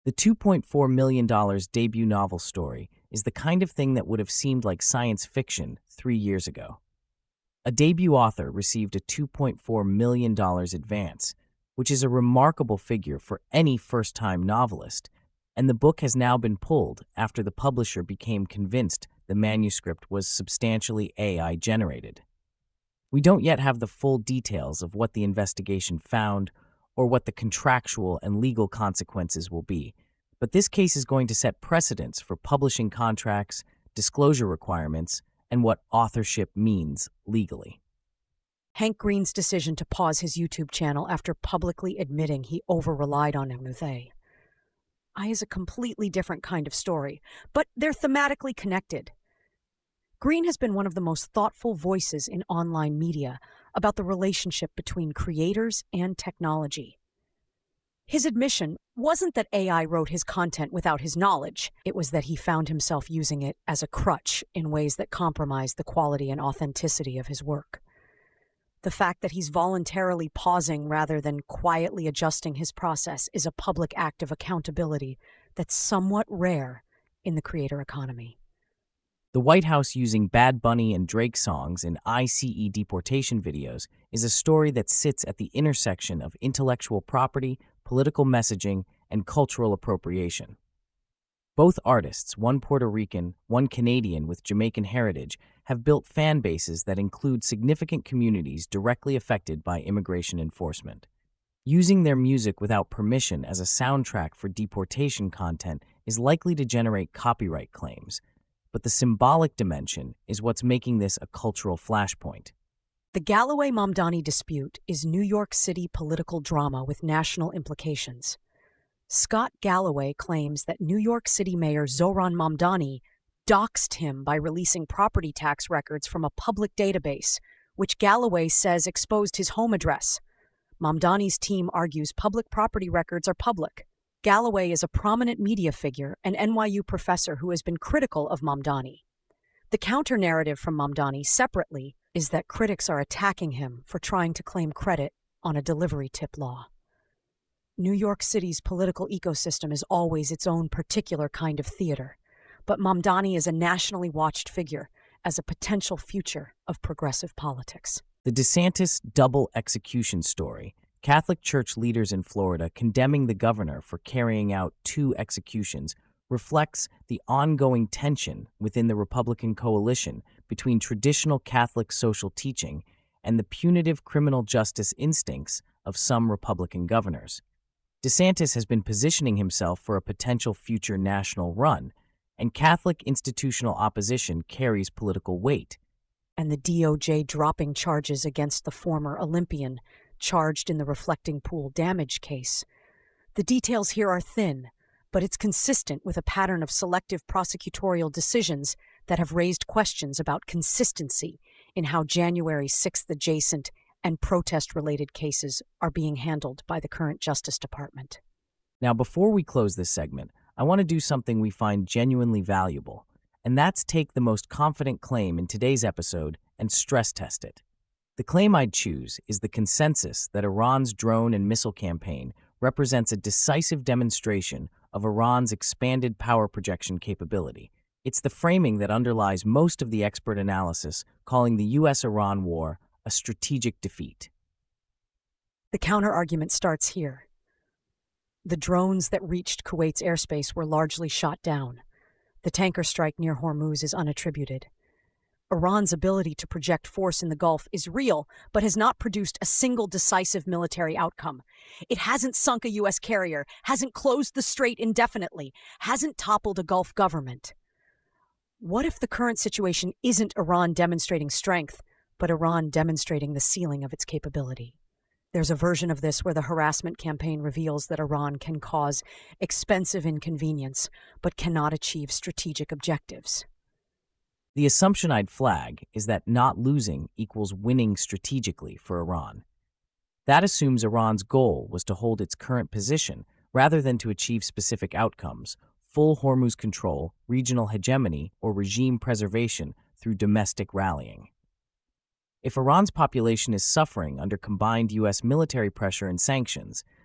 The $2.4 million debut novel story is the kind of thing that would have seemed like science fiction 3 years ago. A debut author received a $2.4 million advance, which is a remarkable figure for any first-time novelist, and the book has now been pulled after the publisher became convinced the manuscript was substantially AI-generated. We don't yet have the full details of what the investigation found or what the contractual and legal consequences will be, but this case is going to set precedents for publishing contracts, disclosure requirements, and what authorship means legally. Hank Green's decision to pause his YouTube channel after publicly admitting he over-relied on Emuthe. Is a completely different kind of story, but they're thematically connected. Green has been one of the most thoughtful voices in online media about the relationship between creators and technology. His admission wasn't that AI wrote his content without his knowledge. It was that he found himself using it as a crutch in ways that compromised the quality and authenticity of his work. The fact that he's voluntarily pausing rather than quietly adjusting his process is a public act of accountability that's somewhat rare in the creator economy. The White House using Bad Bunny and Drake songs in ICE deportation videos is a story that sits at the intersection of intellectual property, political messaging, and cultural appropriation. Both artists, one Puerto Rican, one Canadian with Jamaican heritage, have built fan bases that include significant communities directly affected by immigration enforcement. Using their music without permission as a soundtrack for deportation content is likely to generate copyright claims, but the symbolic dimension is what's making this a cultural flashpoint. The Galloway-Mamdani dispute is New York City political drama with national implications. Scott Galloway claims that New York City Mayor Zohran Mamdani doxed him by releasing property tax records from a public database, which Galloway says exposed his home address. Mamdani's team argues public property records are public. Galloway is a prominent media figure, an NYU professor who has been critical of Mamdani. The counter-narrative from Mamdani separately is that critics are attacking him for trying to claim credit on a delivery tip law. New York City's political ecosystem is always its own particular kind of theater, but Mamdani is a nationally watched figure as a potential future of progressive politics. The DeSantis double execution story, Catholic Church leaders in Florida condemning the governor for carrying out 2 executions, reflects the ongoing tension within the Republican coalition between traditional Catholic social teaching and the punitive criminal justice instincts of some Republican governors. DeSantis has been positioning himself for a potential future national run, and Catholic institutional opposition carries political weight. And the DOJ dropping charges against the former Olympian charged in the Reflecting Pool damage case. The details here are thin, but it's consistent with a pattern of selective prosecutorial decisions that have raised questions about consistency in how January 6th adjacent and protest-related cases are being handled by the current Justice Department. Now, before we close this segment, I want to do something we find genuinely valuable, and that's take the most confident claim in today's episode and stress test it. The claim I'd choose is the consensus that Iran's drone and missile campaign represents a decisive demonstration of Iran's expanded power projection capability. It's the framing that underlies most of the expert analysis, calling the U.S.-Iran war a strategic defeat. The counter-argument starts here. The drones that reached Kuwait's airspace were largely shot down. The tanker strike near Hormuz is unattributed. Iran's ability to project force in the Gulf is real, but has not produced a single decisive military outcome. It hasn't sunk a U.S. carrier, hasn't closed the strait indefinitely, hasn't toppled a Gulf government. What if the current situation isn't Iran demonstrating strength, but Iran demonstrating the ceiling of its capability? There's a version of this where the harassment campaign reveals that Iran can cause expensive inconvenience, but cannot achieve strategic objectives. The assumption I'd flag is that not losing equals winning strategically for Iran. That assumes Iran's goal was to hold its current position rather than to achieve specific outcomes, full Hormuz control, regional hegemony, or regime preservation through domestic rallying. If Iran's population is suffering under combined U.S. military pressure and sanctions,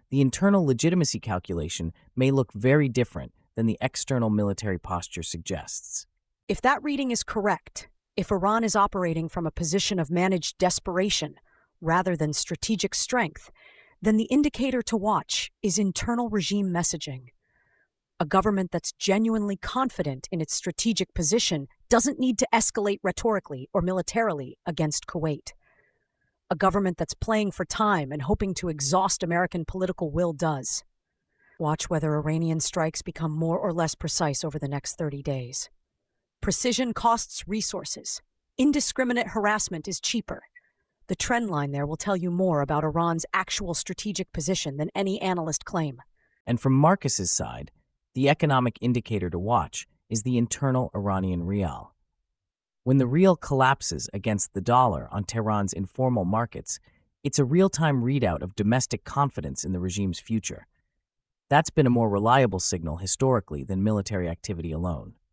the internal legitimacy calculation may look very different than the external military posture suggests. If that reading is correct, if Iran is operating from a position of managed desperation rather than strategic strength, then the indicator to watch is internal regime messaging. A government that's genuinely confident in its strategic position doesn't need to escalate rhetorically or militarily against Kuwait. A government that's playing for time and hoping to exhaust American political will does. Watch whether Iranian strikes become more or less precise over the next 30 days. Precision costs resources. Indiscriminate harassment is cheaper. The trend line there will tell you more about Iran's actual strategic position than any analyst claim. And from Marcus's side, the economic indicator to watch is the internal Iranian rial. When the rial collapses against the dollar on Tehran's informal markets, it's a real-time readout of domestic confidence in the regime's future. That's been a more reliable signal historically than military activity alone.